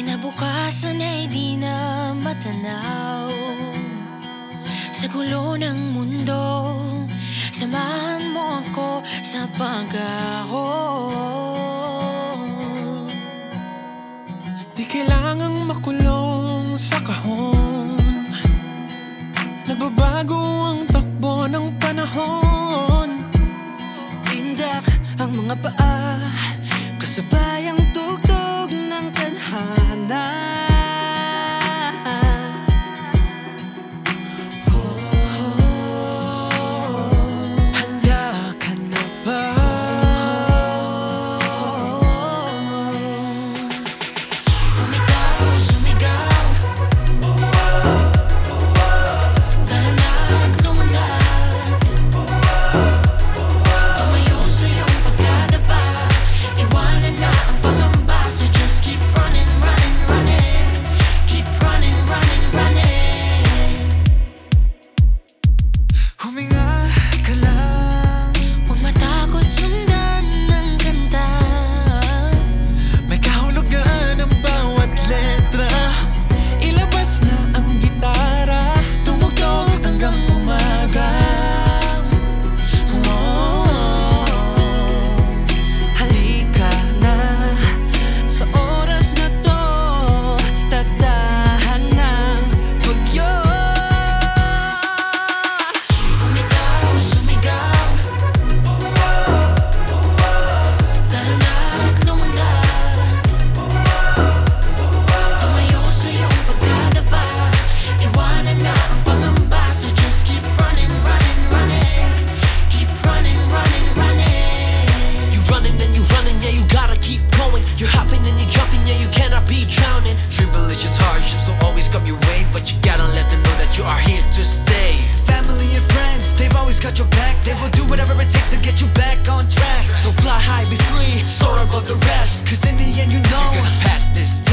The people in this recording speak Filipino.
Kinabukasan ay di na matanaw. Sa gulo ng mundo, samahan mo ako sa pag-ahon. Di kailangang makulong sa kahon. Nagbabago ang takbo ng panahon. Tindak ang mga paa, kasabay ang tugtog ng tadhana. Handa ka na ba? Bumitaw, sumigaw, tara na't lumundag. Tumayo sa iyong pagdadapa, iwanan na ang pangamba. So just keep running, running, running. Keep running, running, running. Huminga ka lang. Huwag matakot, sundan ng kanta. May kahulugan ang bawat letra. Ilabas na ang gitara. Tumugtog hanggang umaga. Halika na sa oras na to, tadahan ng bagyo. Bumitaw, sumigaw, tara na't lumundag. Tumayo sa iyong pagdadapa, iwanan na ang pangamba. So just keep running, running, running. Keep running, running, running. You running and you running, yeah, you gotta keep going. You're hopping and you're jumping, yeah, you cannot be drowning. Tribulations, hardships will always come your way, but you gotta let them know that you are here to stay. Family and friends, they've always got your back. They will do whatever it takes to get you back on track. So fly high, be free, soar above the rest. Cause in the end, you know you're gonna pass this